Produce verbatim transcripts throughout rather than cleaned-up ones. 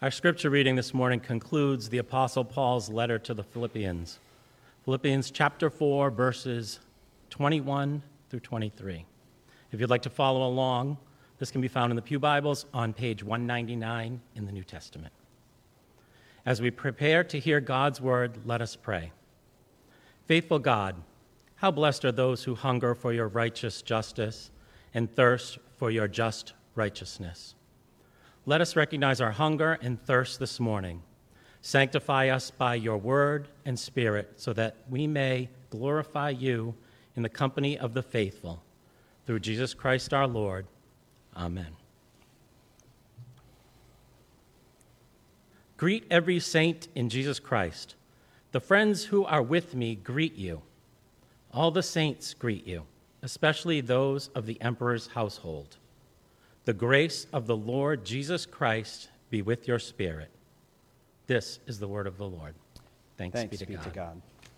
Our scripture reading this morning concludes the Apostle Paul's letter to the Philippians. Philippians chapter four, verses twenty-one through twenty-three. If you'd like to follow along, this can be found in the Pew Bibles on page one ninety-nine in the New Testament. As we prepare to hear God's word, let us pray. Faithful God, how blessed are those who hunger for your righteous justice and thirst for your just righteousness. Let us recognize our hunger and thirst this morning. Sanctify us by your word and spirit so that we may glorify you in the company of the faithful. Through Jesus Christ our Lord. Amen. Greet every saint in Jesus Christ. The friends who are with me greet you. All the saints greet you, especially those of the emperor's household. The grace of the Lord Jesus Christ be with your spirit. This is the word of the Lord. Thanks, Thanks be, to, be God. to God.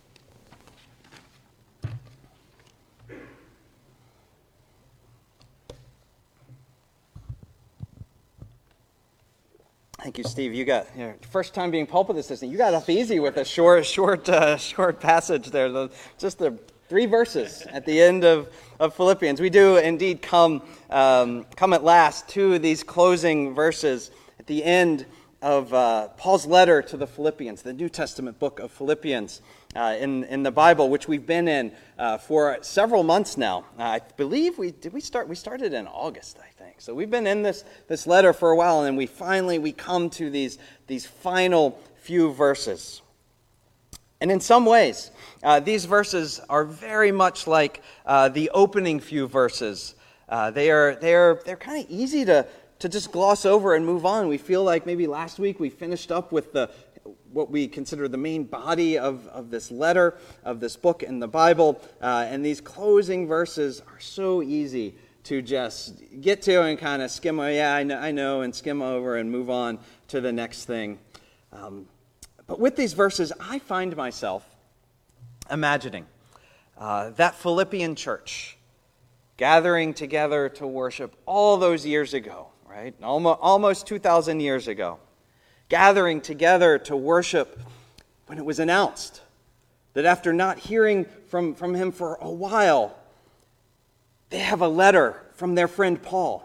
Thank you, Steve. You got you know, first time being pulpit assistant. You got off easy with a short, short, uh, short passage there. The, just the three verses at the end of, of Philippians. We do indeed come um, come at last to these closing verses at the end of uh, Paul's letter to the Philippians, the New Testament book of Philippians uh, in in the Bible, which we've been in uh, for several months now. Uh, I believe we did we start we started in August, I think. So we've been in this this letter for a while, and then we finally we come to these these final few verses. And in some ways, uh, these verses are very much like uh, the opening few verses. Uh, they are they are they're kind of easy to to just gloss over and move on. We feel like maybe last week we finished up with the what we consider the main body of, of this letter, of this book in the Bible, uh, and these closing verses are so easy to just get to and kind of skim. Oh, yeah, I know, I know, and skim over and move on to the next thing. Um, But with these verses, I find myself imagining uh, that Philippian church gathering together to worship all those years ago, right? Almost, almost two thousand years ago. Gathering together to worship when it was announced that after not hearing from, from him for a while, they have a letter from their friend Paul.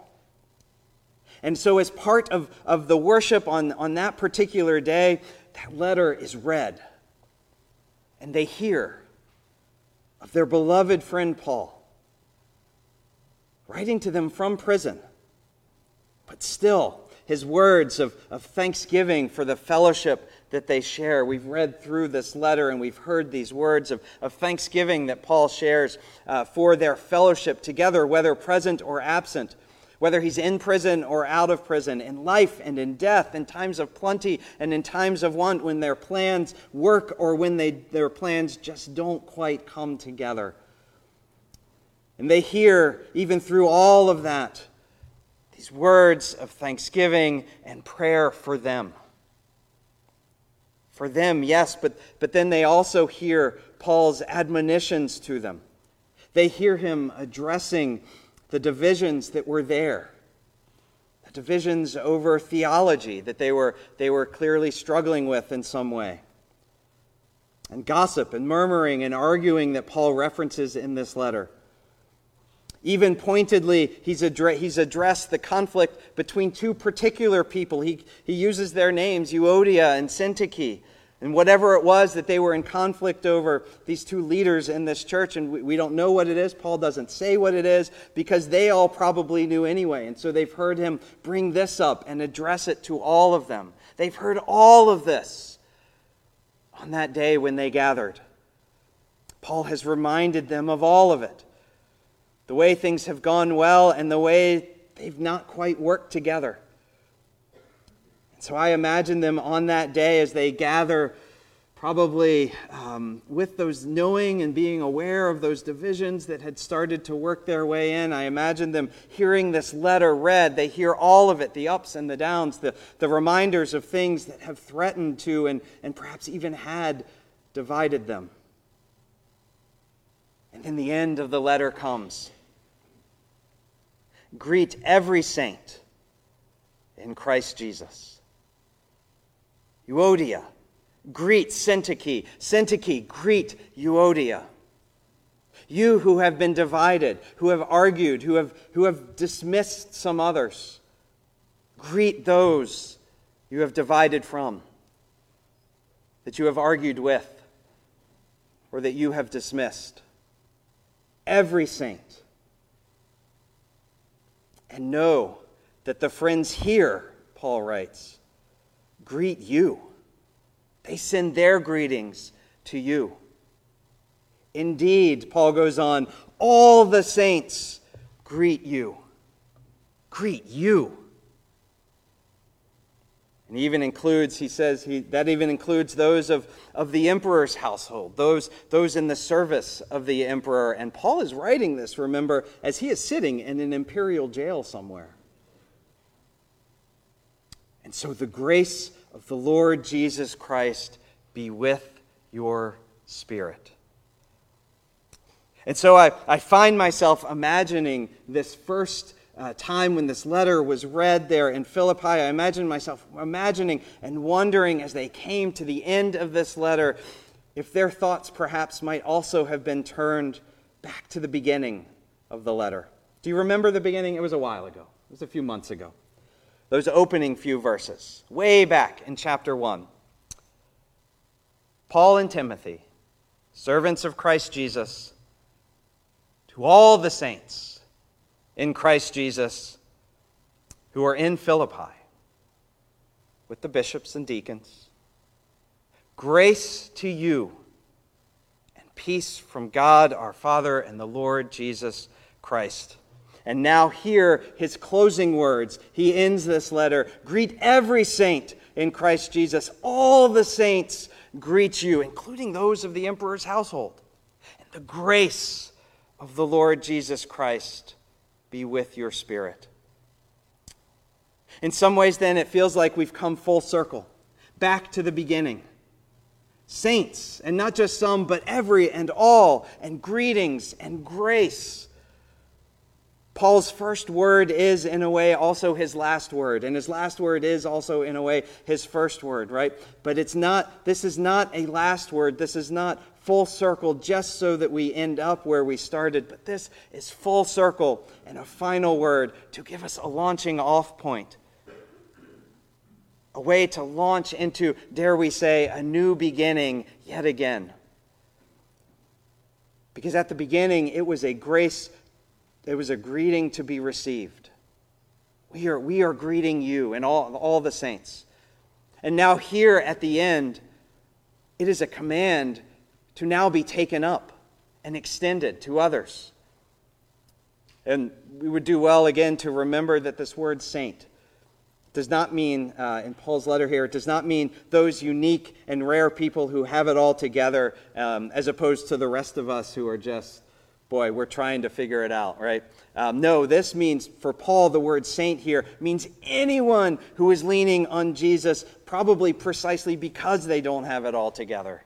And so as part of, of the worship on, on that particular day, that letter is read, and they hear of their beloved friend Paul writing to them from prison, but still his words of, of thanksgiving for the fellowship that they share. We've read through this letter and we've heard these words of, of thanksgiving that Paul shares uh, for their fellowship together, whether present or absent. Whether he's in prison or out of prison, in life and in death, in times of plenty and in times of want, when their plans work or when they, their plans just don't quite come together. And they hear, even through all of that, these words of thanksgiving and prayer for them. For them, yes, but, but then they also hear Paul's admonitions to them. They hear him addressing the divisions that were there, the divisions over theology that they were, they were clearly struggling with in some way, and gossip and murmuring and arguing that Paul references in this letter. Even pointedly, he's, addre- he's addressed the conflict between two particular people. He, he uses their names, Euodia and Syntyche. And whatever it was that they were in conflict over, these two leaders in this church, and we, we don't know what it is. Paul doesn't say what it is because they all probably knew anyway. And so they've heard him bring this up and address it to all of them. They've heard all of this on that day when they gathered. Paul has reminded them of all of it. The way things have gone well and the way they've not quite worked together. So I imagine them on that day as they gather, probably um, with those knowing and being aware of those divisions that had started to work their way in. I imagine them hearing this letter read. They hear all of it, the ups and the downs, the, the reminders of things that have threatened to and, and perhaps even had divided them. And then the end of the letter comes. Greet every saint in Christ Jesus. Euodia. Greet Syntyche. Syntyche, greet Euodia. You who have been divided, who have argued, who have, who have dismissed some others, greet those you have divided from, that you have argued with, or that you have dismissed. Every saint. And know that the friends here, Paul writes, greet you. They send their greetings to you. Indeed, Paul goes on, all the saints greet you. Greet you. And he even includes, he says, he, that even includes those of, of the emperor's household, those, those in the service of the emperor. And Paul is writing this, remember, as he is sitting in an imperial jail somewhere. And so the grace of the Lord Jesus Christ be with your spirit. And so I, I find myself imagining this first uh, time when this letter was read there in Philippi. I imagine myself imagining and wondering as they came to the end of this letter if their thoughts perhaps might also have been turned back to the beginning of the letter. Do you remember the beginning? It was a while ago. It was a few months ago. Those opening few verses, way back in chapter one. Paul and Timothy, servants of Christ Jesus, to all the saints in Christ Jesus who are in Philippi, with the bishops and deacons, grace to you and peace from God our Father and the Lord Jesus Christ. And now hear his closing words. He ends this letter. Greet every saint in Christ Jesus. All the saints greet you, including those of the emperor's household. And the grace of the Lord Jesus Christ be with your spirit. In some ways, then, it feels like we've come full circle, back to the beginning. Saints, and not just some, but every and all, and greetings and grace. Paul's first word is, in a way, also his last word. And his last word is also, in a way, his first word, right? But it's not, this is not a last word. This is not full circle just so that we end up where we started. But this is full circle and a final word to give us a launching off point. A way to launch into, dare we say, a new beginning yet again. Because at the beginning, it was a grace. It was a greeting to be received. We are, we are greeting you and all, all the saints. And now here at the end, it is a command to now be taken up and extended to others. And we would do well again to remember that this word saint does not mean, uh, in Paul's letter here, it does not mean those unique and rare people who have it all together, um, as opposed to the rest of us who are just, boy, we're trying to figure it out, right? Um, no, this means, for Paul, the word saint here means anyone who is leaning on Jesus, probably precisely because they don't have it all together.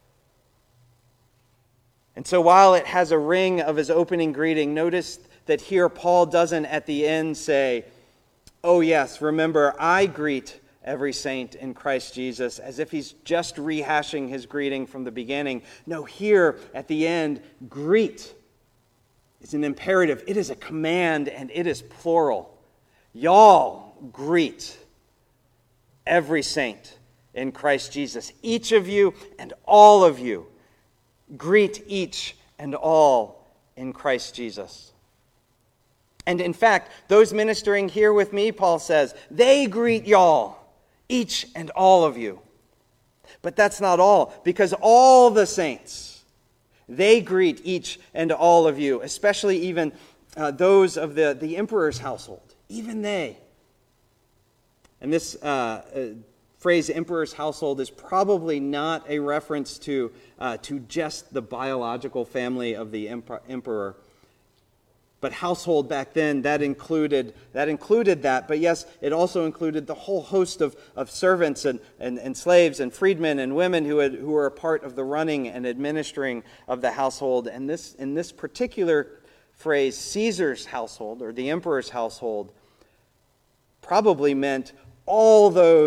And so while it has a ring of his opening greeting, notice that here Paul doesn't at the end say, oh yes, remember, I greet every saint in Christ Jesus, as if he's just rehashing his greeting from the beginning. No, here at the end, greet. It's an imperative. It is a command, and it is plural. Y'all greet every saint in Christ Jesus. Each of you and all of you greet each and all in Christ Jesus. And in fact, those ministering here with me, Paul says, they greet y'all, each and all of you. But that's not all, because all the saints, they greet each and all of you, especially even uh, those of the, the emperor's household. Even they. And this uh, uh, phrase, emperor's household, is probably not a reference to, uh, to just the biological family of the emp- emperor. But household back then, that included that, included that. But yes, it also included the whole host of, of servants and, and, and slaves and freedmen and women who had, who were a part of the running and administering of the household. And this, in this particular phrase, Caesar's household, or the emperor's household, probably meant all those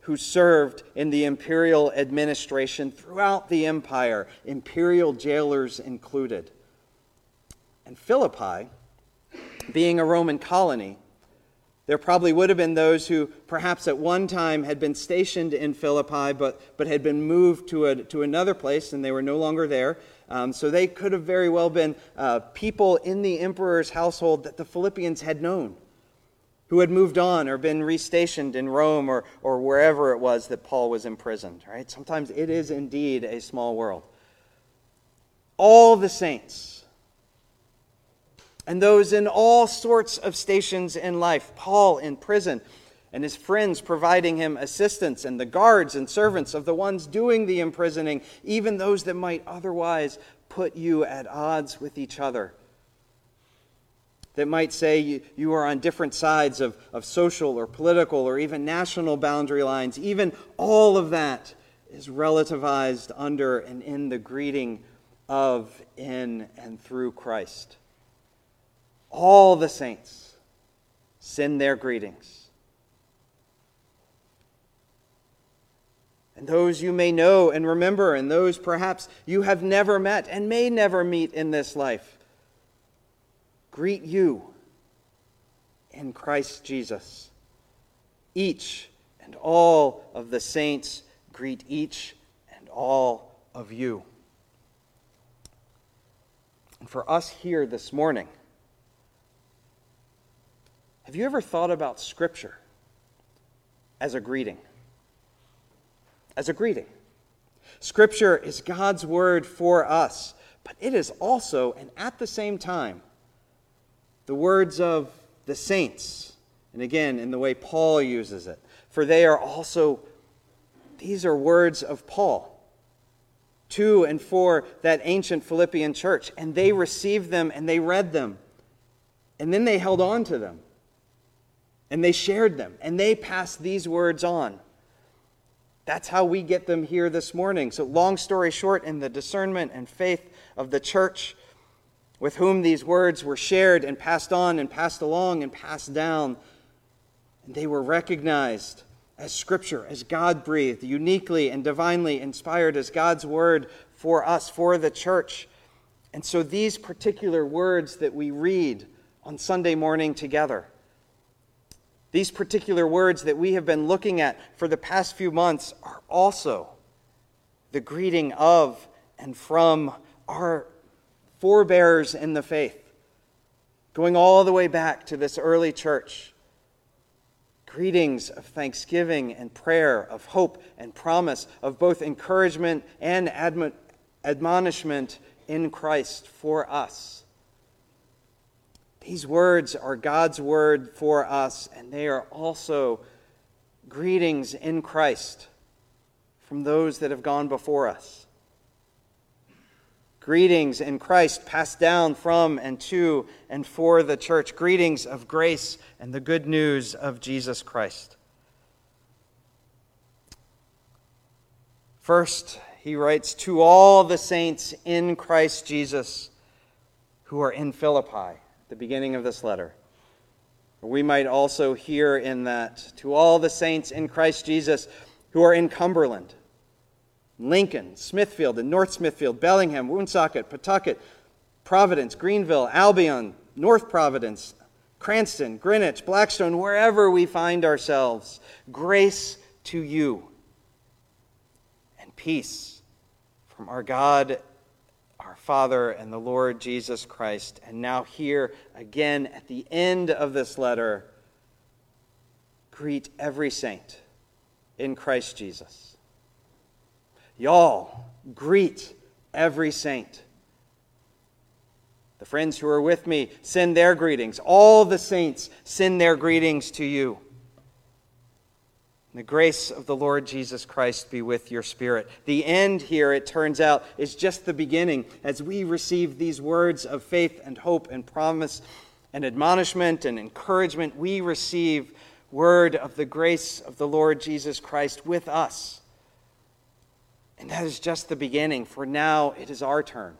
who served in the imperial administration throughout the empire, imperial jailers included. And Philippi, being a Roman colony, there probably would have been those who perhaps at one time had been stationed in Philippi but, but had been moved to, a, to another place and they were no longer there. Um, so they could have very well been uh, people in the emperor's household that the Philippians had known, who had moved on or been restationed in Rome or, or wherever it was that Paul was imprisoned. Right? Sometimes it is indeed a small world. All the saints, and those in all sorts of stations in life, Paul in prison, and his friends providing him assistance, and the guards and servants of the ones doing the imprisoning, even those that might otherwise put you at odds with each other, that might say you, you are on different sides of, of social or political or even national boundary lines. Even all of that is relativized under and in the greeting of, in, and through Christ. All the saints send their greetings. And those you may know and remember, and those perhaps you have never met and may never meet in this life, greet you in Christ Jesus. Each and all of the saints greet each and all of you. And for us here this morning, have you ever thought about Scripture as a greeting? As a greeting. Scripture is God's word for us, but it is also, and at the same time, the words of the saints. And again, in the way Paul uses it. For they are also, these are words of Paul to and for that ancient Philippian church. And they received them and they read them. And then they held on to them. And they shared them, and they passed these words on. That's how we get them here this morning. So long story short, in the discernment and faith of the church with whom these words were shared and passed on and passed along and passed down, and they were recognized as Scripture, as God-breathed, uniquely and divinely inspired as God's word for us, for the church. And so these particular words that we read on Sunday morning together, these particular words that we have been looking at for the past few months are also the greeting of and from our forebears in the faith, going all the way back to this early church. Greetings of thanksgiving and prayer, of hope and promise, of both encouragement and admo- admonishment in Christ for us. These words are God's word for us, and they are also greetings in Christ from those that have gone before us. Greetings in Christ passed down from and to and for the church. Greetings of grace and the good news of Jesus Christ. First, he writes, to all the saints in Christ Jesus who are in Philippi. The beginning of this letter. We might also hear in that, to all the saints in Christ Jesus who are in Cumberland, Lincoln, Smithfield, and North Smithfield, Bellingham, Woonsocket, Pawtucket, Providence, Greenville, Albion, North Providence, Cranston, Greenwich, Blackstone, wherever we find ourselves, grace to you and peace from our God, our Father, and the Lord Jesus Christ. And now here again at the end of this letter, greet every saint in Christ Jesus. Y'all, greet every saint. The friends who are with me send their greetings. All the saints send their greetings to you. And the grace of the Lord Jesus Christ be with your spirit. The end here, it turns out, is just the beginning as we receive these words of faith and hope and promise and admonishment and encouragement. We receive word of the grace of the Lord Jesus Christ with us. And that is just the beginning, for now it is our turn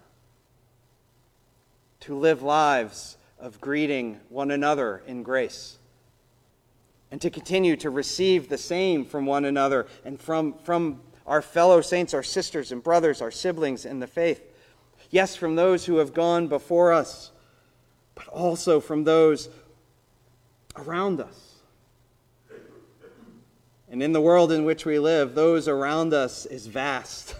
to live lives of greeting one another in grace. and to continue to receive the same from one another and from, from our fellow saints, our sisters and brothers, our siblings in the faith. Yes, from those who have gone before us, but also from those around us. And in the world in which we live, those around us is vast.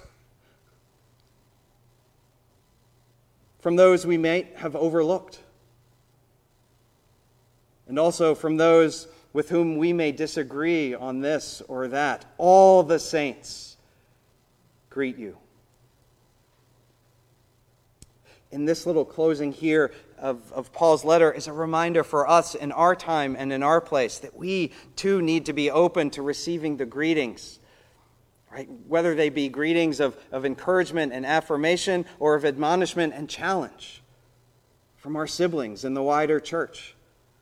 From those we might have overlooked, and also from those with whom we may disagree on this or that. All the saints greet you. In this little closing here of, of Paul's letter is a reminder for us in our time and in our place that we too need to be open to receiving the greetings, right? Whether they be greetings of, of encouragement and affirmation or of admonishment and challenge from our siblings in the wider church.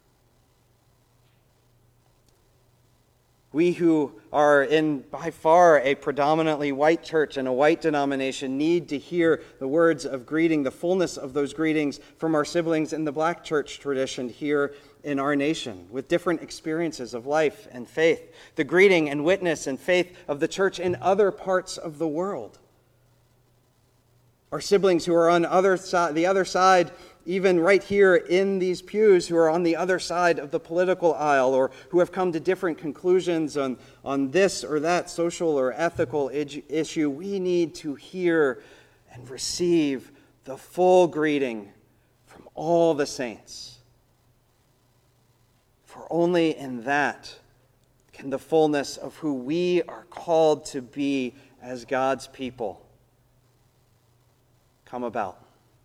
We who are in, by far, a predominantly white church and a white denomination need to hear the words of greeting, the fullness of those greetings from our siblings in the black church tradition here in our nation, with different experiences of life and faith. The greeting and witness and faith of the church in other parts of the world. Our siblings who are on other si- the other side, even right here in these pews, who are on the other side of the political aisle, or who have come to different conclusions on, on this or that social or ethical ig- issue, we need to hear and receive the full greeting from all the saints. For only in that can the fullness of who we are called to be as God's people come about.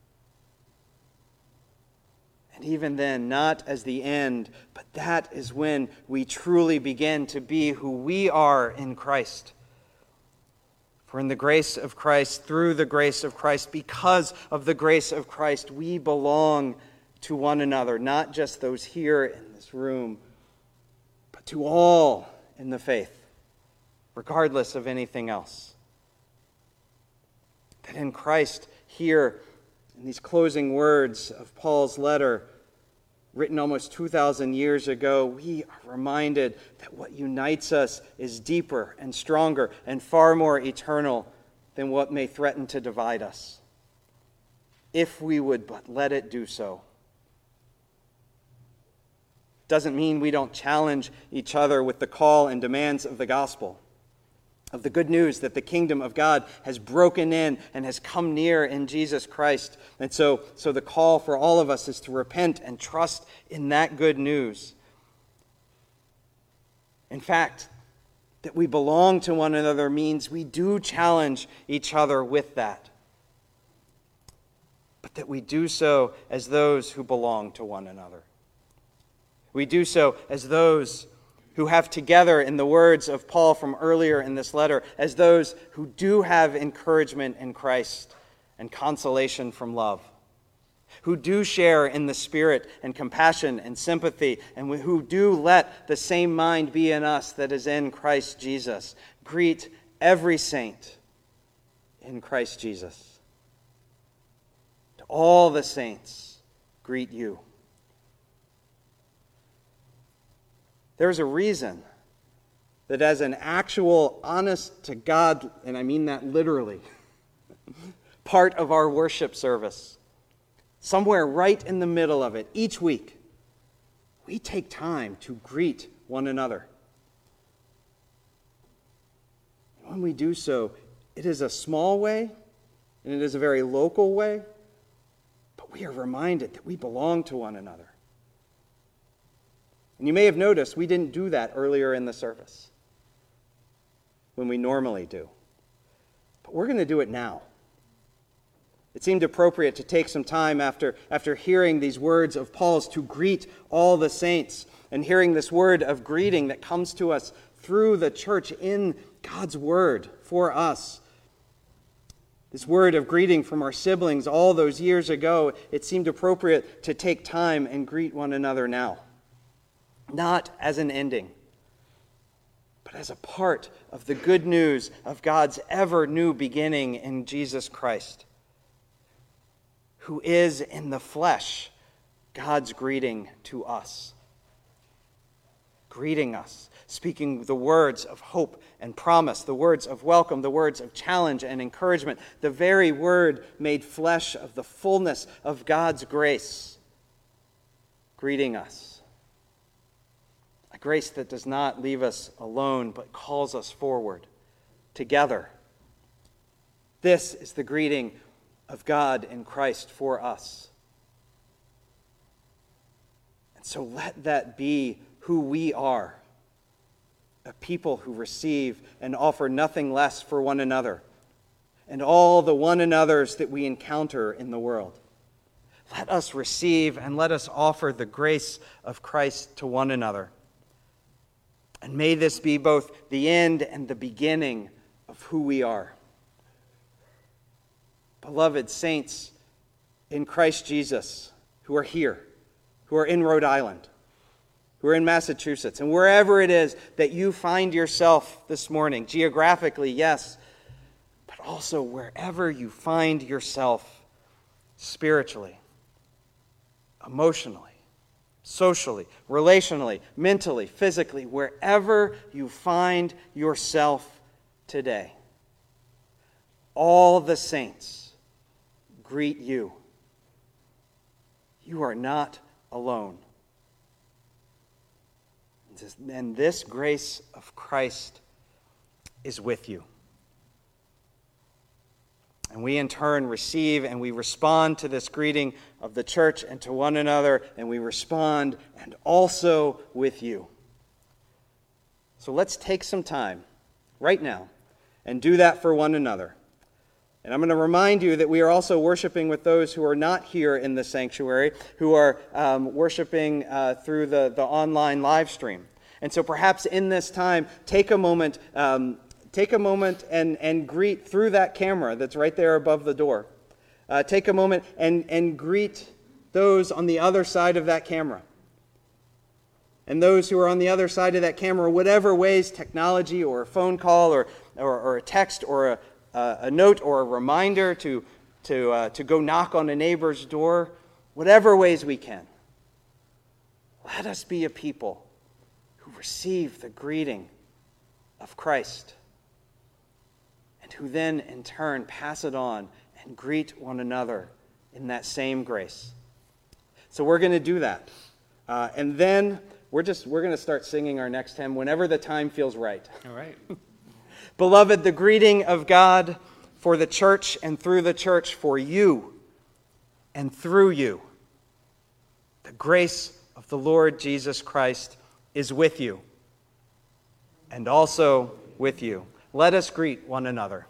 And even then, not as the end, but that is when we truly begin to be who we are in Christ. For in the grace of Christ, through the grace of Christ, because of the grace of Christ, we belong to one another, not just those here in this room, but to all in the faith, regardless of anything else. That in Christ, here, in these closing words of Paul's letter, written almost two thousand years ago, we are reminded that what unites us is deeper and stronger and far more eternal than what may threaten to divide us, if we would but let it do so. Doesn't mean we don't challenge each other with the call and demands of the gospel, of the good news that the kingdom of God has broken in and has come near in Jesus Christ. And so, so the call for all of us is to repent and trust in that good news. In fact, that we belong to one another means we do challenge each other with that. But that we do so as those who belong to one another. We do so as those who have together, in the words of Paul from earlier in this letter, as those who do have encouragement in Christ and consolation from love, who do share in the Spirit and compassion and sympathy, and who do let the same mind be in us that is in Christ Jesus. Greet every saint in Christ Jesus. To all the saints, greet you. There's a reason that as an actual, honest to God, and I mean that literally, part of our worship service, somewhere right in the middle of it, each week, we take time to greet one another. When we do so, it is a small way, and it is a very local way, but we are reminded that we belong to one another. And you may have noticed we didn't do that earlier in the service when we normally do. But we're going to do it now. It seemed appropriate to take some time after, after hearing these words of Paul's to greet all the saints and hearing this word of greeting that comes to us through the church in God's word for us. This word of greeting from our siblings all those years ago, it seemed appropriate to take time and greet one another now. Not as an ending, but as a part of the good news of God's ever new beginning in Jesus Christ, who is in the flesh God's greeting to us. greeting us, speaking the words of hope and promise, the words of welcome, the words of challenge and encouragement, the very word made flesh of the fullness of God's grace, greeting us. A grace that does not leave us alone, but calls us forward together. This is the greeting of God in Christ for us. And so let that be who we are, a people who receive and offer nothing less for one another and all the one another's that we encounter in the world. Let us receive and let us offer the grace of Christ to one another. And may this be both the end and the beginning of who we are. Beloved saints in Christ Jesus who are here, who are in Rhode Island, who are in Massachusetts, and wherever it is that you find yourself this morning, geographically, yes, but also wherever you find yourself spiritually, emotionally, socially, relationally, mentally, physically, wherever you find yourself today. All the saints greet you. You are not alone. And this grace of Christ is with you. And we in turn receive and we respond to this greeting of the church and to one another, and we respond and also with you. So let's take some time right now and do that for one another. And I'm going to remind you that we are also worshiping with those who are not here in the sanctuary, who are um, worshiping uh, through the, the online live stream. And so perhaps in this time, take a moment, um, take a moment and, and greet through that camera that's right there above the door. Uh, take a moment and, and greet those on the other side of that camera. And those who are on the other side of that camera, whatever ways technology or a phone call or, or, or a text or a Uh, a note or a reminder to, to, uh, to go knock on a neighbor's door, whatever ways we can. Let us be a people who receive the greeting of Christ and who then in turn pass it on and greet one another in that same grace. So we're going to do that. Uh, and then we're just we're going to start singing our next hymn whenever the time feels right. All right. Beloved, the greeting of God for the church and through the church for you and through you. The grace of the Lord Jesus Christ is with you and also with you. Let us greet one another.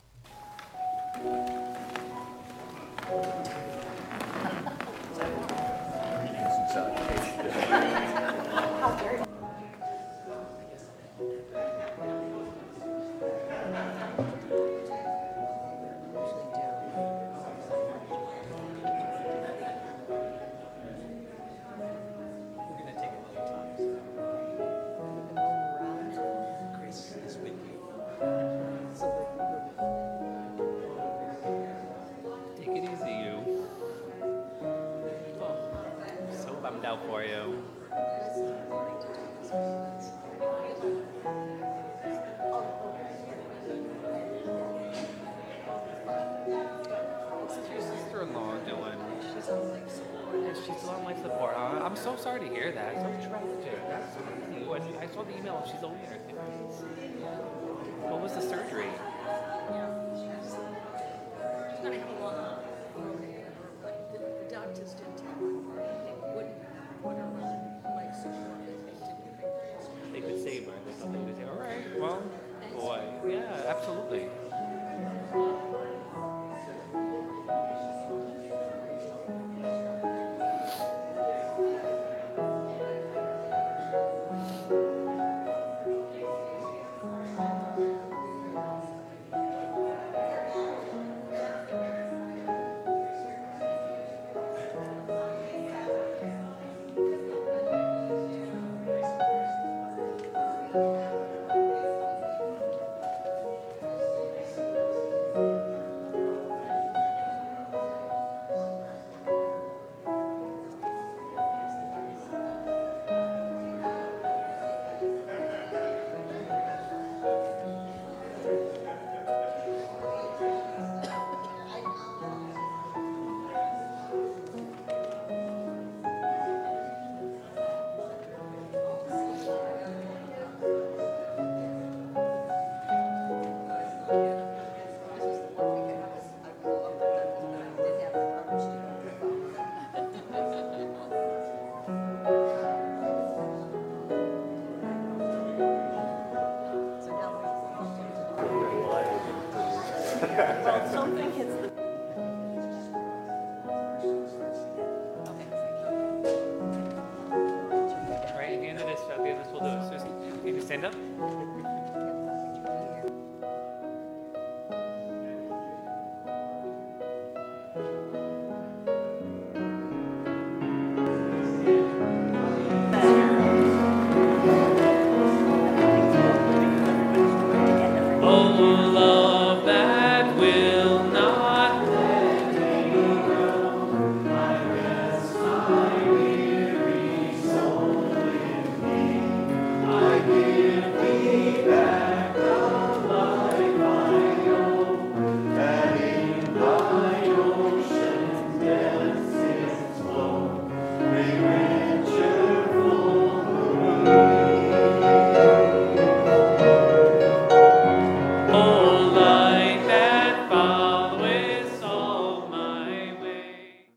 For you. What's your sister-in-law doing? She's on life support. Yeah, she's still on life support. Uh, I'm so sorry to hear that. So tragic. That's crazy. When I saw the email, she's only in her fifties. What was the surgery? She's going to have a lot of but the, the doctors didn't tell her they wouldn't put her on life support if they didn't think They could save her. They thought they could say, all right, well, boy. Yeah, absolutely. Well, something hits the. Right, at the end of this, at the end of this, we'll do it. Susan, can you stand up?